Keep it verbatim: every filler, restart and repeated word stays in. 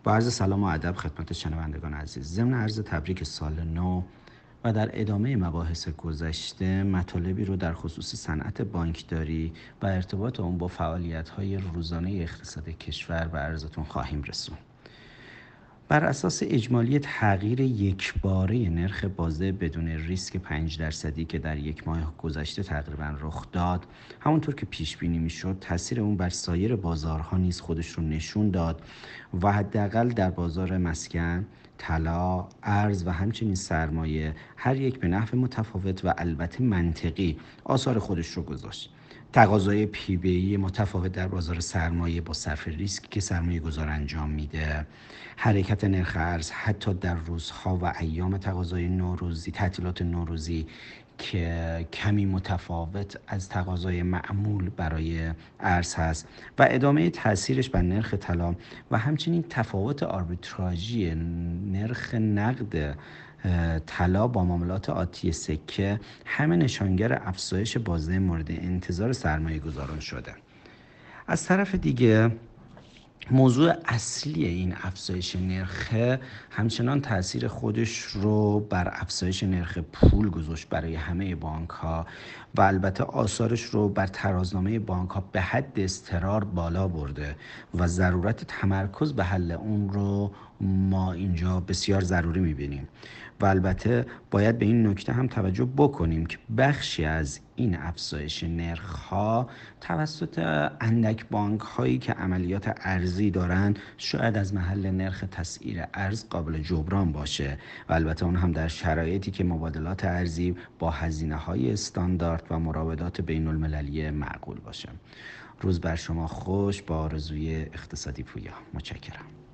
با عرض سلام و ادب خدمت شنوندگان عزیز، ضمن عرض تبریک سال نو و در ادامه مباحث گذشته مطالبی رو در خصوص صنعت بانکداری و ارتباط اون با فعالیت‌های روزانه اقتصاد کشور به عرضتون خواهیم رسوند. بر اساس اجمالی تغییر یکباره نرخ بازده بدون ریسک پنج درصدی که در یک ماه گذشته تقریبا رخ داد، همونطور که پیش بینی میشد تاثیر اون بر سایر بازارها نیز خودش رو نشون داد و حداقل در بازار مسکن، طلا، ارز و همچنین سرمایه هر یک به نحو متفاوت و البته منطقی آثار خودش رو گذاشت. تقاضای پی بی ای متفاوت در بازار سرمایه با صرف ریسک که سرمایه گذار انجام میده، حرکت نرخ ارز حتی در روزها و ایام تقاضای نوروزی، تعطیلات نوروزی که کمی متفاوت از تقاضای معمول برای ارز هست و ادامه تاثیرش بر نرخ طلا و همچنین تفاوت آربیتراژی نرخ نقد طلا با معاملات آتی سکه همه نشانگر افزایش بازده مورد انتظار سرمایه گذاران شده. از طرف دیگه موضوع اصلی این افزایش نرخ همچنان تاثیر خودش رو بر افزایش نرخ پول گذاشت برای همه بانک ها و البته آثارش رو بر ترازنامه بانک ها به حد اضطرار بالا برده و ضرورت تمرکز به حل اون رو ما اینجا بسیار ضروری میبینیم و البته باید به این نکته هم توجه بکنیم که بخشی از این افزایش نرخ ها توسط اندک بانک هایی که عملیات ارزی دارن شاید از محل نرخ تسعیر ارز قابل جبران باشه و البته اون هم در شرایطی که مبادلات ارزی با هزینه های استاندارد و مراودات بین المللی معقول باشه. روز بر شما خوش، با آرزوی اقتصادی پویا. متشکرم.